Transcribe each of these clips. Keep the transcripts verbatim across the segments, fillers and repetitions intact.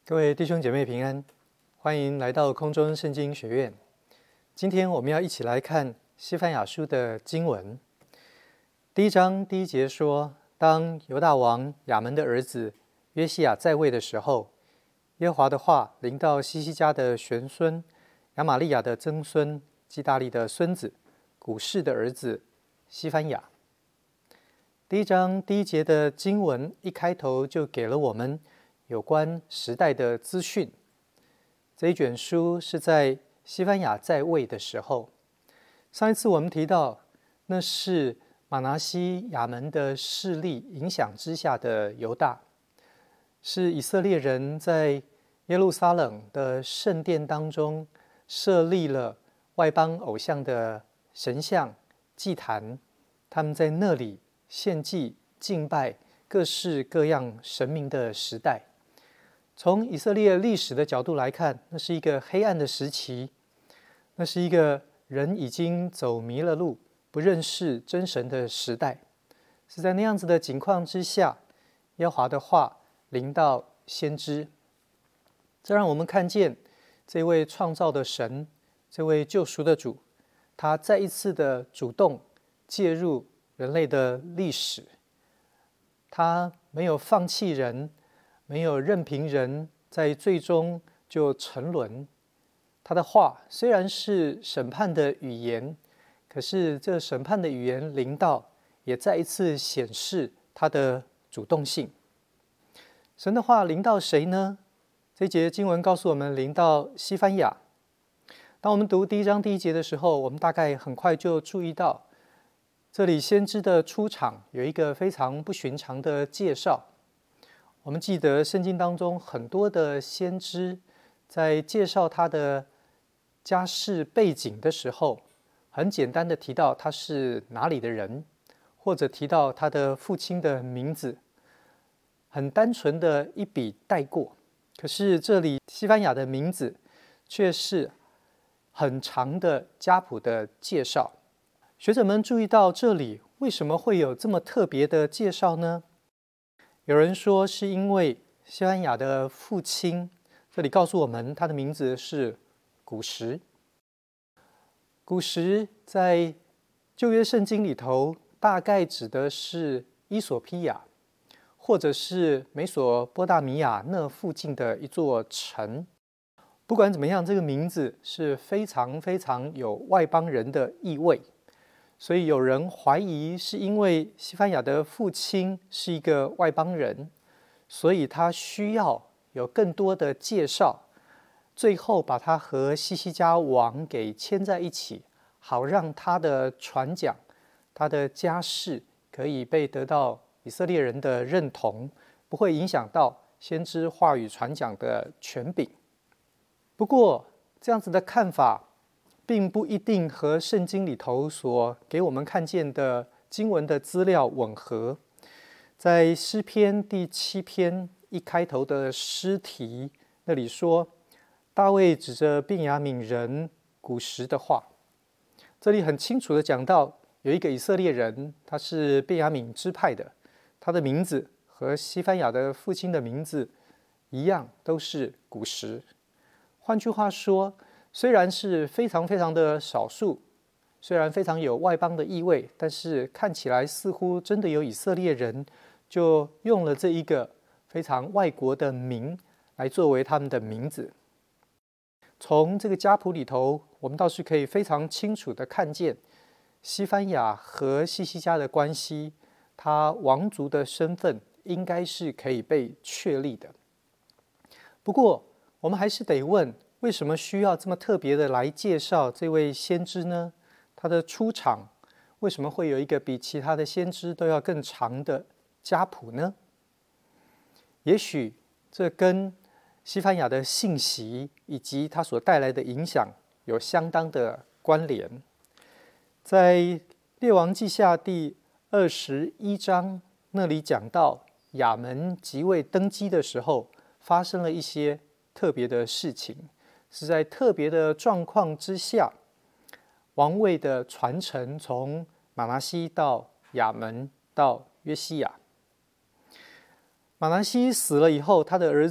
各位弟兄姐妹平安，欢迎来到空中圣经学院。今天我们要一起来看西番雅书的经文。第一章第一节说，当犹大王亚门的儿子约西亚在位的时候，耶和华的话临到西西家的玄孙亚玛利亚的曾孙基大利的孙子古示的儿子西番雅。第一章第一节的经文一开头就给了我们有关时代的资讯。这一卷书是在西番雅在位的时候。上一次我们提到，那是马拿西亚门的势力影响之下的犹大，是以色列人在耶路撒冷的圣殿当中设立了外邦偶像的神像祭坛，他们在那里献祭敬拜各式各样神明的时代。从以色列历史的角度来看，那是一个黑暗的时期，那是一个人已经走迷了路，不认识真神的时代。是在那样子的情况之下，耶和华的话临到先知，这让我们看见这位创造的神，这位救赎的主，他再一次的主动介入人类的历史。他没有放弃人，没有任凭人在最终就沉沦。他的话虽然是审判的语言，可是这审判的语言临到，也再一次显示他的主动性。神的话临到谁呢？这一节经文告诉我们，临到西番雅。当我们读第一章第一节的时候，我们大概很快就注意到，这里先知的出场有一个非常不寻常的介绍。我们记得圣经当中很多的先知在介绍他的家世背景的时候，很简单的提到他是哪里的人，或者提到他的父亲的名字，很单纯的一笔带过。可是这里西番雅的名字却是很长的家谱的介绍。学者们注意到这里为什么会有这么特别的介绍呢？有人说是因为西番雅的父亲，这里告诉我们他的名字是古实。古实在旧约圣经里头大概指的是伊索匹亚，或者是美索波大米亚那附近的一座城。不管怎么样，这个名字是非常非常有外邦人的意味。所以有人怀疑是因为西番雅的父亲是一个外邦人，所以他需要有更多的介绍，最后把他和西西家王给牵在一起，好让他的传讲，他的家世可以被得到以色列人的认同，不会影响到先知话语传讲的权柄。不过这样子的看法并不一定和圣经里头所给我们看见的经文的资料吻合。在诗篇第七篇一开头的诗题那里说，大卫指着便雅悯人古实的话，这里很清楚的讲到有一个以色列人，他是便雅悯支派的，他的名字和西番雅的父亲的名字一样，都是古实。换句话说，虽然是非常非常的少数，虽然非常有外邦的意味，但是看起来似乎真的有以色列人就用了这一个非常外国的名来作为他们的名字。从这个家谱里头，我们倒是可以非常清楚的看见西番雅和西西家的关系，他王族的身份应该是可以被确立的。不过我们还是得问，为什么需要这么特别的来介绍这位先知呢？他的出场为什么会有一个比其他的先知都要更长的家谱呢？也许这跟西番雅的信息以及他所带来的影响有相当的关联。在列王记下第二十一章那里讲到，亚门即位登基的时候发生了一些特别的事情，是在特别的状况之下，王位的传承从马拿西到亚门到约西亚。马拿西死了以后，他的儿子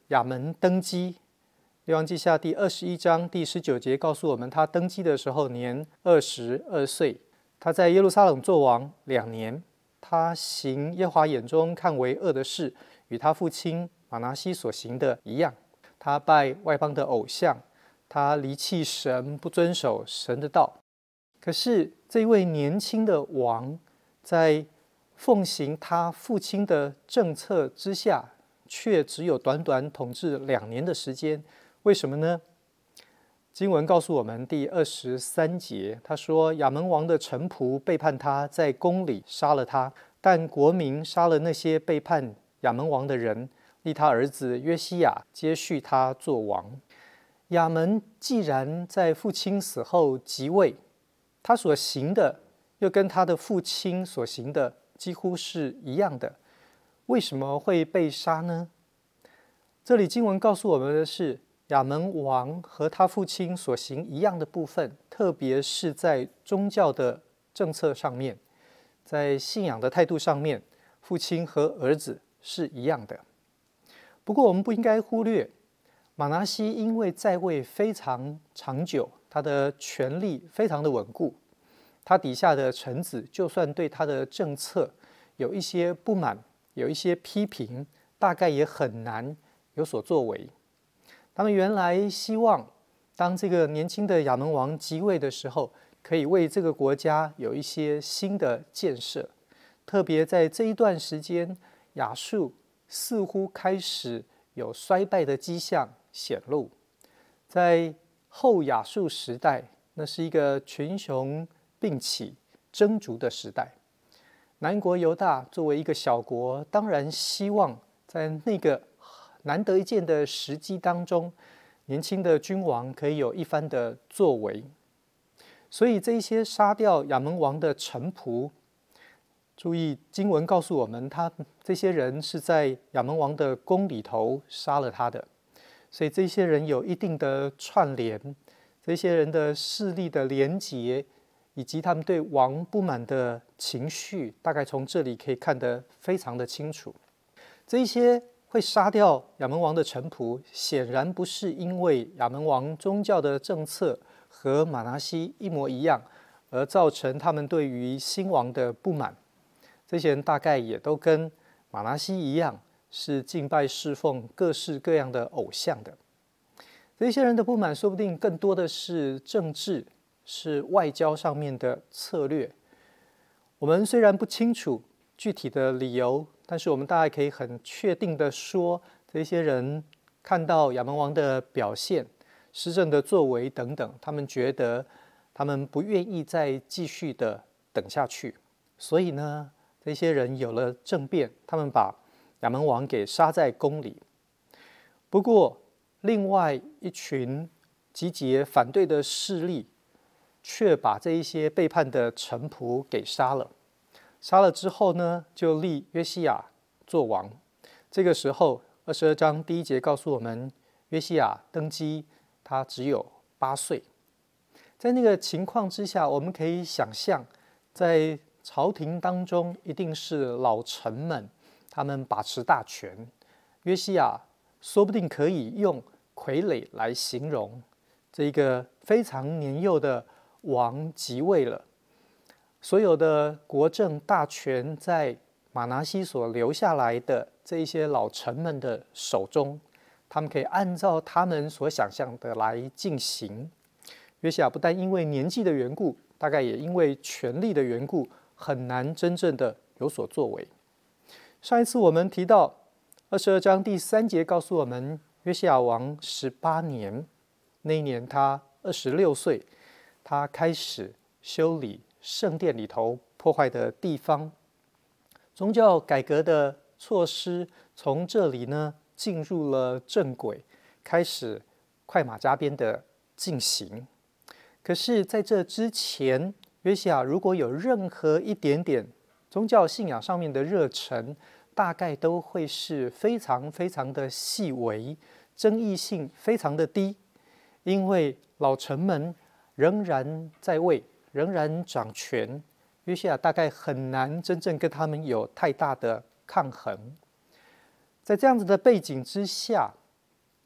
亚门登基。列王记下第二十一章第十九节告诉我们，他登基的时候年二十二岁。他在耶路撒冷作王两年。他行耶和华眼中看为恶的事，与他父亲玛拿西所行的一样。他拜外邦的偶像，他离弃神，不遵守神的道。可是这位年轻的王，在奉行他父亲的政策之下，却只有短短统治两年的时间。为什么呢？经文告诉我们第二十三节，他说亚门王的臣仆背叛他，在宫里杀了他，但国民杀了那些背叛亚门王的人，立他儿子约西亚接续他做王。亚门既然在父亲死后即位，他所行的又跟他的父亲所行的几乎是一样的，为什么会被杀呢？这里经文告诉我们的是，亚门王和他父亲所行一样的部分，特别是在宗教的政策上面，在信仰的态度上面，父亲和儿子是一样的。不过我们不应该忽略，玛拿西因为在位非常长久，他的权力非常的稳固，他底下的臣子就算对他的政策有一些不满，有一些批评，大概也很难有所作为。他们原来希望，当这个年轻的亚门王即位的时候，可以为这个国家有一些新的建设。特别在这一段时间，亚述似乎开始有衰败的迹象显露。在后亚述时代，那是一个群雄并起、争逐的时代。南国犹大作为一个小国，当然希望在那个难得一见的时机当中，年轻的君王可以有一番的作为。所以这些杀掉亚门王的臣仆，注意经文告诉我们，他这些人是在亚门王的宫里头杀了他的。所以这些人有一定的串联，这些人的势力的连结，以及他们对王不满的情绪，大概从这里可以看得非常的清楚。这些会杀掉亚门王的臣仆，显然不是因为亚门王宗教的政策和玛拿西一模一样，而造成他们对于新王的不满。这些人大概也都跟玛拿西一样，是敬拜侍奉各式各样的偶像的。这些人的不满说不定更多的是政治，是外交上面的策略。我们虽然不清楚具体的理由，但是我们大概可以很确定的说，这些人看到亚门王的表现、施政的作为等等，他们觉得他们不愿意再继续的等下去，所以呢，这些人有了政变，他们把亚门王给杀在宫里。不过，另外一群集结反对的势力，却把这一些背叛的臣仆给杀了。杀了之后呢，就立约西亚做王。这个时候，二十二章第一节告诉我们，约西亚登基，他只有八岁。在那个情况之下，我们可以想象，在朝廷当中，一定是老臣们，他们把持大权。约西亚说不定可以用傀儡来形容，这个非常年幼的王即位了。所有的国政大权在玛拿西所留下来的这一些老臣们的手中，他们可以按照他们所想象的来进行。约西亚不但因为年纪的缘故，大概也因为权力的缘故，很难真正的有所作为。上一次我们提到二十二章第三节告诉我们，约西亚王十八年，那一年他二十六岁，他开始修理圣殿里头破坏的地方。宗教改革的措施从这里呢进入了正轨，开始快马加鞭的进行。可是在这之前，约西亚如果有任何一点点宗教信仰上面的热忱，大概都会是非常非常的细微，争议性非常的低，因为老臣们仍然在位，仍然掌权，约西亚大概很难真正跟他们有太大的抗衡。在这样子的背景之下，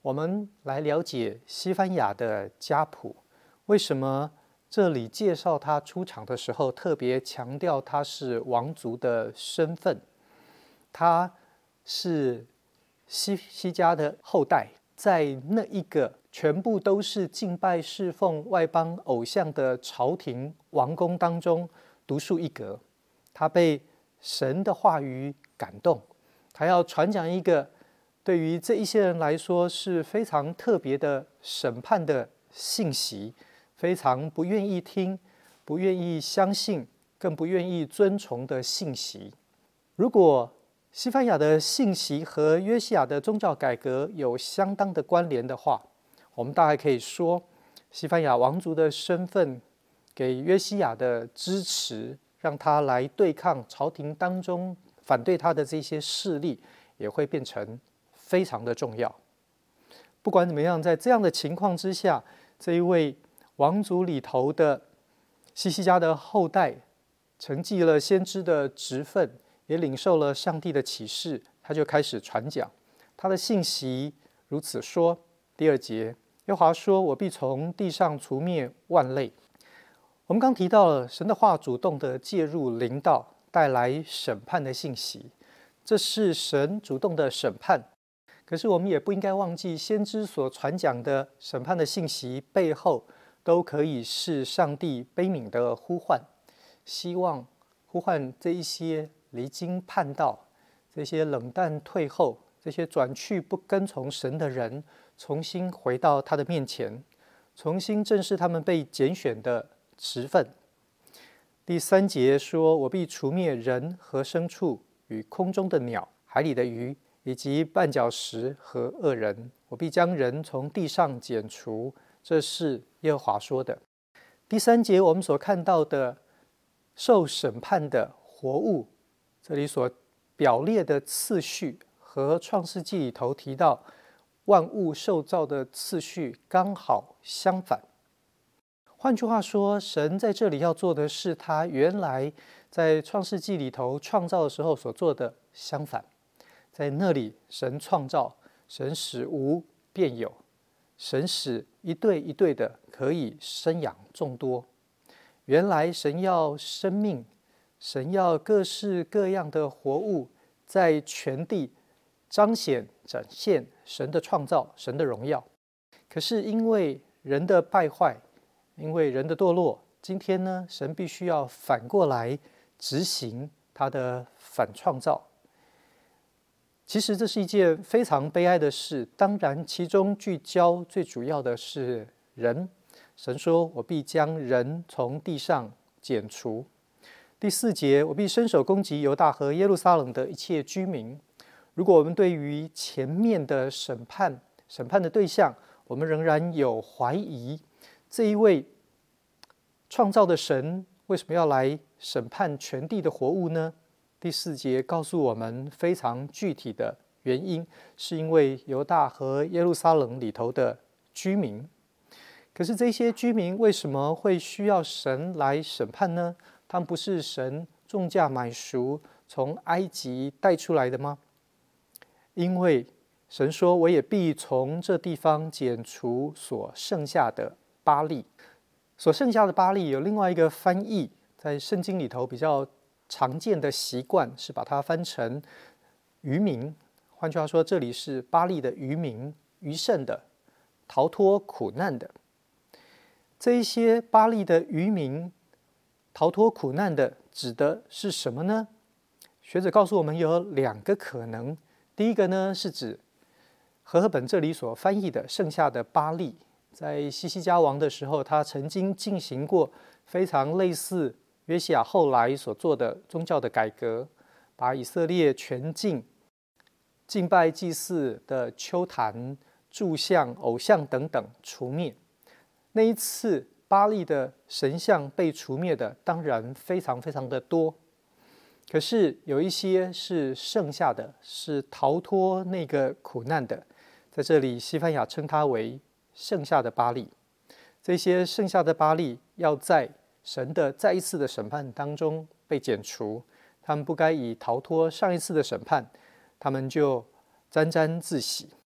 我们来了解西番雅的家谱。为什么这里介绍他出场的时候，特别强调他是王族的身份？他是西西家的后代，在那一个全部都是敬拜侍奉外邦偶像的朝廷王宫当中独树一格。他被神的话语感动，他要传讲一个对于这一些人来说是非常特别的审判的信息，非常不愿意听、不愿意相信、更不愿意遵从的信息。如果西番雅的信息和约西亚的宗教改革有相当的关联的话，我们大概可以说，西番雅王族的身份给约西亚的支持，让他来对抗朝廷当中反对他的这些势力，也会变成非常的重要。不管怎么样，在这样的情况之下，这一位王族里头的西西家的后代，承继了先知的职分，也领受了上帝的启示，他就开始传讲他的信息。如此说，第二节，耶和华说：“我必从地上除灭万类。”我们刚提到了神的话主动的介入临到，带来审判的信息，这是神主动的审判。可是我们也不应该忘记，先知所传讲的审判的信息背后，都可以是上帝悲悯的呼唤，希望呼唤这一些离经叛道、这些冷淡退后、这些转去不跟从神的人，重新回到他的面前，重新正视他们被拣选的职分。第三节说：“我必除灭人和牲畜与空中的鸟、海里的鱼，以及绊脚石和恶人。我必将人从地上剪除。”这是耶和华说的。第三节我们所看到的受审判的活物，这里所表列的次序和创世纪里头提到万物受造的次序刚好相反。换句话说，神在这里要做的是他原来在创世纪里头创造的时候所做的相反。在那里，神创造，神使无变有，神使一对一对的可以生养众多。原来神要生命，神要各式各样的活物在全地彰显展现神的创造，神的荣耀。可是因为人的败坏，因为人的堕落，今天呢，神必须要反过来执行他的反创造。其实这是一件非常悲哀的事，当然其中聚焦最主要的是人。神说：“我必将人从地上剪除。”第四节，我必伸手攻击犹大和耶路撒冷的一切居民。如果我们对于前面的审判、审判的对象，我们仍然有怀疑，这一位创造的神为什么要来审判全地的活物呢？第四节告诉我们非常具体的原因，是因为犹大和耶路撒冷里头的居民。可是这些居民为什么会需要神来审判呢？他们不是神重价买赎从埃及带出来的吗？因为神说：“我也必从这地方剪除所剩下的巴力。”所剩下的巴力有另外一个翻译，在圣经里头比较常见的习惯是把它翻成渔民。换句话说，这里是巴力的渔民，余剩的，逃脱苦难的。这一些巴力的渔民逃脱苦难的指的是什么呢？学者告诉我们有两个可能。第一个呢，是指和合本这里所翻译的剩下的巴力，在西西家王的时候，他曾经进行过非常类似约西亚后来所做的宗教的改革，把以色列全境敬拜祭祀的丘坛、柱像、偶像等等除灭。那一次巴力的神像被除灭的当然非常非常的多，可是有一些是剩下的，是逃脱那个苦难的，在这里西番雅称它为剩下的巴力。这些剩下的巴力要在神的再一次的审判当中被剪除，他们不该以逃脱上一次的审判，他们就沾沾自喜。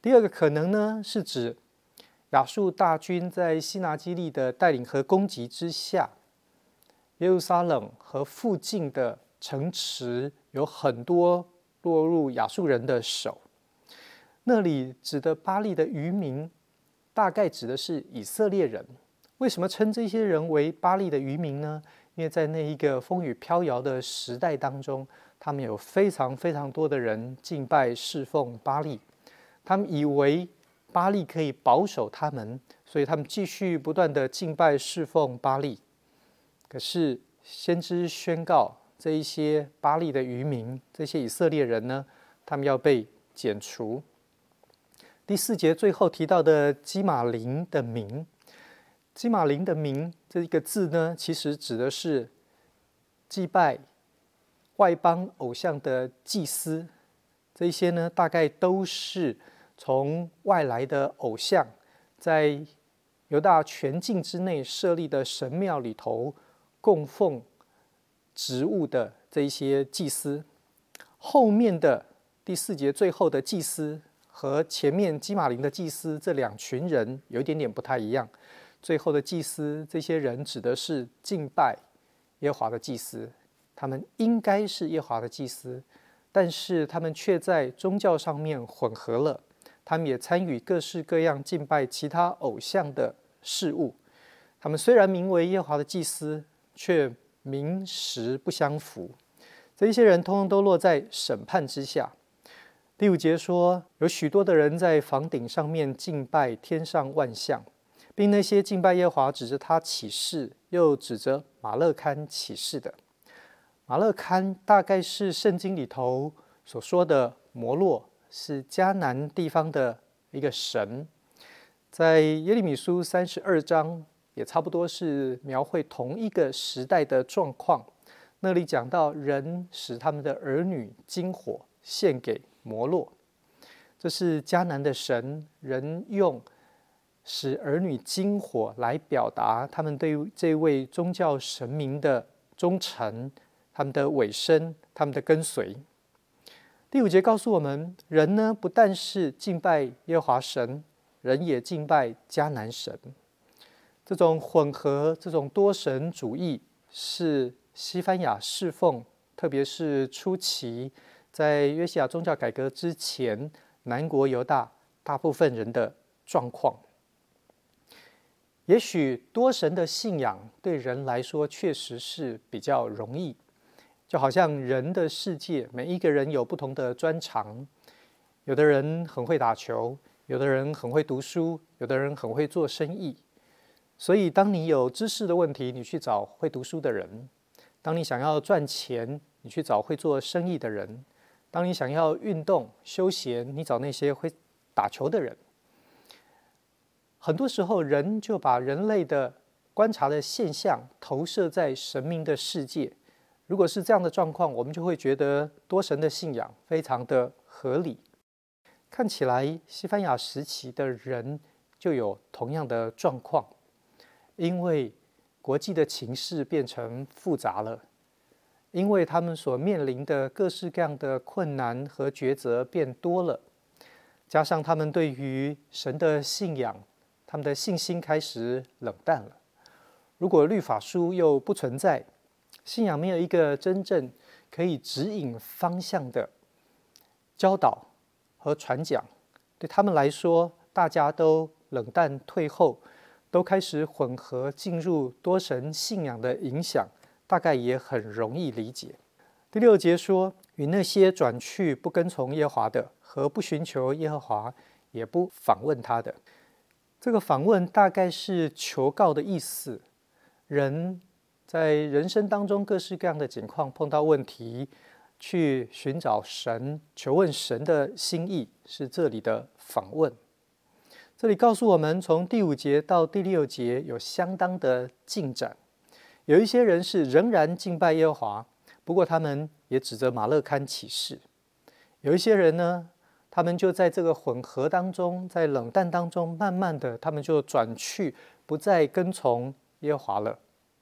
第二个可能呢，是指亚述大军在西拿基立的带领和攻击之下，耶路撒冷和附近的城池有很多落入亚述人的手。那里指的巴力的渔民，大概指的是以色列人。为什么称这些人为巴力的渔民呢？因为在那一个风雨飘摇的时代当中，他们有非常非常多的人敬拜侍奉巴力，他们以为巴力可以保守他们，所以他们继续不断的敬拜侍奉巴力。可是先知宣告，这一些巴力的渔民，这些以色列人呢，他们要被剪除。第四节最后提到的基玛琳的名，基玛琳的名这一个字呢，其实指的是祭拜外邦偶像的祭司。这些呢，大概都是从外来的偶像在犹大全境之内设立的神庙里头供奉植物的这一些祭司。后面的第四节最后的祭司和前面基玛琳的祭司这两群人有一点点不太一样。最后的祭司，这些人指的是敬拜耶和华的祭司，他们应该是耶和华的祭司，但是他们却在宗教上面混合了，他们也参与各式各样敬拜其他偶像的事物。他们虽然名为耶和华的祭司，却名实不相符。这一些人通通都落在审判之下。第五节说，有许多的人在房顶上面敬拜天上万象，并那些敬拜耶和华指着他起誓，又指着马勒堪起誓的。马勒堪大概是圣经里头所说的摩洛，是迦南地方的一个神。在耶利米书三十二章也差不多是描绘同一个时代的状况。那里讲到人使他们的儿女金火献给摩洛，这是迦南的神，人用使儿女金火来表达他们对这位宗教神明的忠诚，他们的委身，他们的跟随。第五节告诉我们，人呢不但是敬拜耶和华神，人也敬拜迦南神。这种混合，这种多神主义，是西番雅侍奉，特别是初期在约西亚宗教改革之前，南国犹大大部分人的状况。也许多神的信仰对人来说确实是比较容易，就好像人的世界，每一个人有不同的专长，有的人很会打球，有的人很会读书，有的人很会做生意。所以当你有知识的问题，你去找会读书的人；当你想要赚钱，你去找会做生意的人；当你想要运动休闲，你找那些会打球的人。很多时候，人就把人类的观察的现象投射在神明的世界。如果是这样的状况，我们就会觉得多神的信仰非常的合理。看起来西番雅时期的人就有同样的状况，因为国际的情势变成复杂了，因为他们所面临的各式各样的困难和抉择变多了，加上他们对于神的信仰，他们的信心开始冷淡了。如果律法书又不存在，信仰没有一个真正可以指引方向的教导和传讲，对他们来说，大家都冷淡退后，都开始混合进入多神信仰的影响，大概也很容易理解。第六节说，与那些转去不跟从耶和华的，和不寻求耶和华，也不访问他的。这个访问大概是求告的意思。人在人生当中各式各样的情况碰到问题，去寻找神，求问神的心意，是这里的访问。这里告诉我们，从第五节到第六节有相当的进展。有一些人是仍然敬拜耶和华，不过他们也指着马勒堪起誓。有一些人呢，他们就在这个混合当中，在冷淡当中，慢慢的他们就转去，不再跟从耶和华了。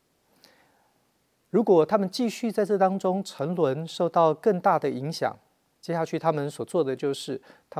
如果他们继续在这当中沉沦，受到更大的影响，接下去他们所做的就是，他们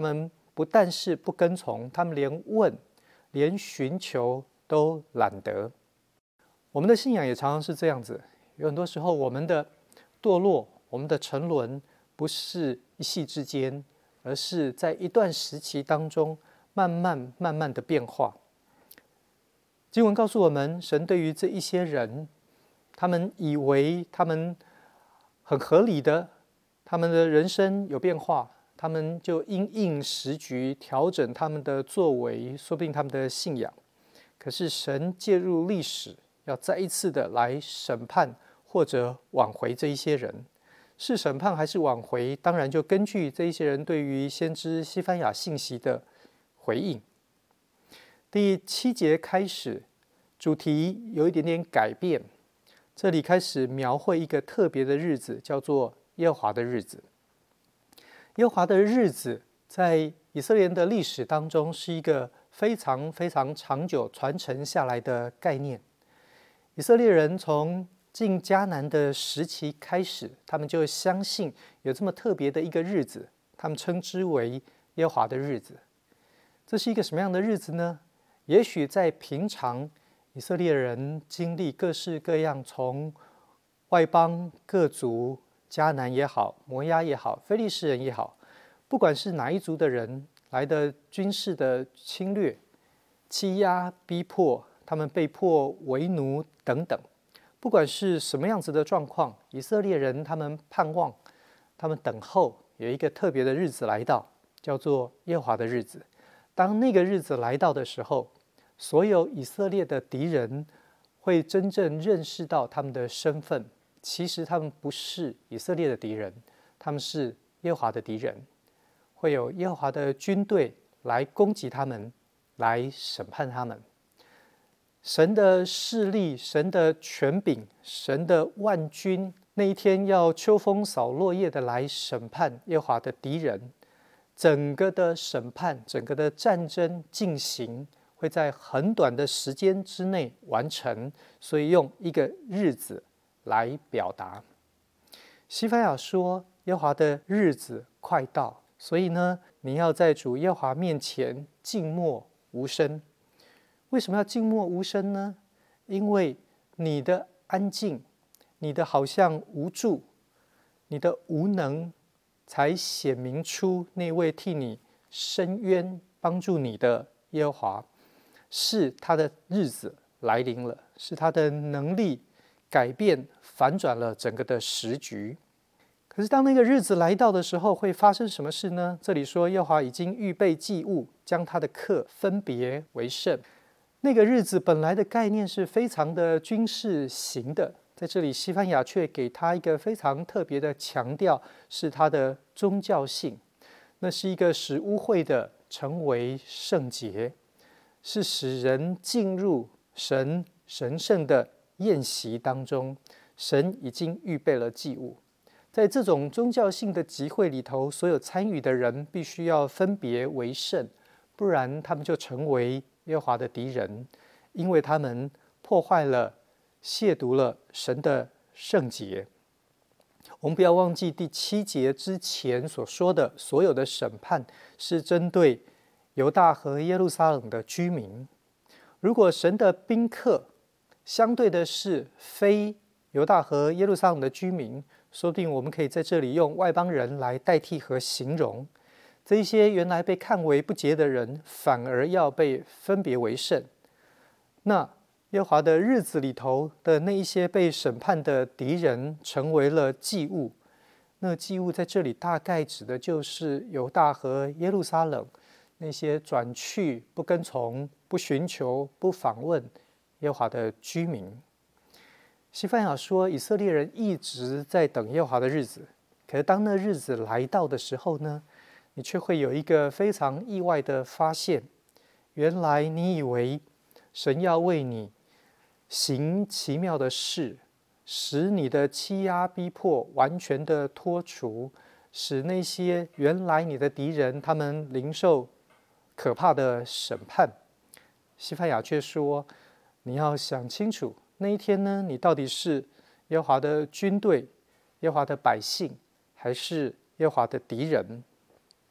不但是不跟从，他们连问、连寻求都懒得。我们的信仰也常常是这样子，有很多时候我们的堕落、我们的沉沦，不是一夕之间，而是在一段时期当中，慢慢慢慢的变化。经文告诉我们，神对于这一些人，他们以为他们很合理的，他们的人生有变化，他们就因应时局调整他们的作为，说不定他们的信仰。可是神介入历史，要再一次的来审判或者挽回这一些人。是审判还是挽回，当然就根据这一些人对于先知西番雅信息的回应。第七节开始，主题有一点点改变，这里开始描绘一个特别的日子，叫做耶和华的日子。耶和华的日子在以色列人的历史当中是一个非常非常长久传承下来的概念。以色列人从进迦南的时期开始，他们就相信有这么特别的一个日子，他们称之为耶和华的日子。这是一个什么样的日子呢？也许在平常，以色列人经历各式各样，从外邦各族，迦南也好，摩押也好，非利士人也好，不管是哪一族的人来的军事的侵略、欺压、逼迫，他们被迫为奴等等，不管是什么样子的状况，以色列人他们盼望，他们等候有一个特别的日子来到，叫做耶和华的日子。当那个日子来到的时候，所有以色列的敌人会真正认识到他们的身份，其实他们不是以色列的敌人，他们是耶和华的敌人。会有耶和华的军队来攻击他们，来审判他们。神的势力，神的权柄，神的万军，那一天要秋风扫落叶的来审判耶和华的敌人。整个的审判，整个的战争进行，会在很短的时间之内完成，所以用一个日子来表达。西番雅说，耶和华的日子快到，所以呢，你要在主耶和华面前静默无声。为什么要静默无声呢？因为你的安静，你的好像无助，你的无能，才显明出那位替你伸冤帮助你的耶和华，是他的日子来临了，是他的能力改变反转了整个的时局。可是当那个日子来到的时候，会发生什么事呢？这里说耶和华已经预备祭物，将他的客分别为圣。那个日子本来的概念是非常的军事型的，在这里西番雅却给他一个非常特别的强调，是他的宗教性。那是一个使污秽的成为圣洁，是使人进入神神圣的宴席当中。神已经预备了祭物，在这种宗教性的集会里头，所有参与的人必须要分别为圣，不然他们就成为耶和华的敌人，因为他们破坏了、亵渎了神的圣洁。我们不要忘记第七节之前所说的，所有的审判是针对犹大和耶路撒冷的居民。如果神的宾客相对的是非犹大和耶路撒冷的居民，说不定我们可以在这里用外邦人来代替和形容。这一些原来被看为不洁的人，反而要被分别为圣。那耶和华的日子里头的那一些被审判的敌人，成为了祭物。那祭物在这里大概指的就是犹大和耶路撒冷那些转去不跟从、不寻求、不访问耶和华的居民。西番雅说，以色列人一直在等耶和华的日子，可是当那日子来到的时候呢，你却会有一个非常意外的发现，原来你以为神要为你行奇妙的事，使你的欺压逼迫完全的脱除，使那些原来你的敌人他们领受可怕的审判。西番雅却说，你要想清楚，那一天呢，你到底是耶和华的军队、耶和华的百姓，还是耶和华的敌人？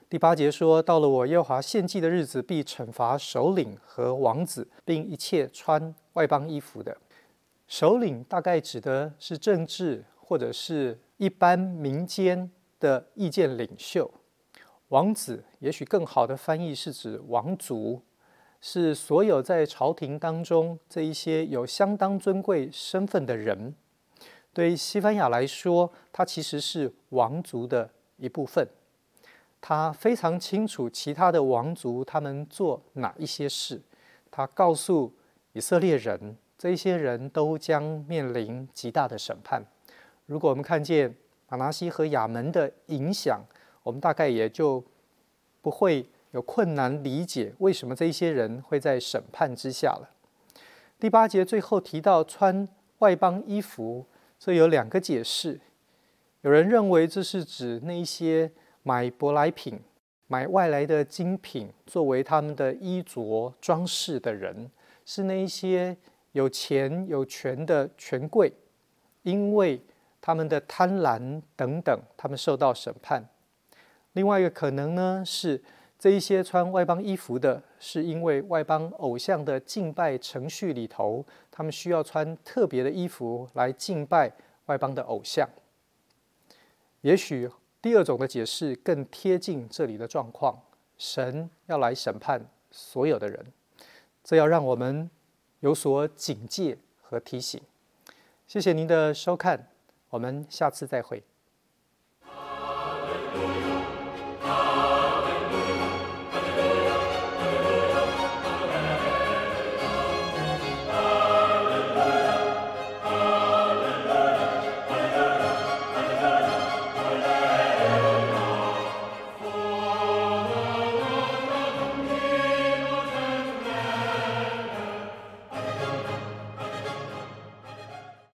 第八节说，到了我耶和华献祭的日子，必惩罚首领和王子，并一切穿外邦衣服的。首领大概指的是政治或者是一般民间的意见领袖，王子也许更好的翻译是指王族，是所有在朝廷当中这一些有相当尊贵身份的人。对西番雅来说，他其实是王族的一部分，他非常清楚其他的王族他们做哪一些事，他告诉以色列人，这些人都将面临极大的审判。如果我们看见玛拿西和亚门的影响，我们大概也就不会有困难理解为什么这些人会在审判之下了。第八节最后提到穿外邦衣服，这有两个解释。有人认为这是指那些买舶来品、买外来的精品作为他们的衣着装饰的人，是那一些有钱有权的权贵，因为他们的贪婪等等，他们受到审判。另外一个可能呢，是这一些穿外邦衣服的，是因为外邦偶像的敬拜程序里头，他们需要穿特别的衣服来敬拜外邦的偶像。也许第二种的解释更贴近这里的状况，神要来审判所有的人，这要让我们有所警戒和提醒。谢谢您的收看，我们下次再会。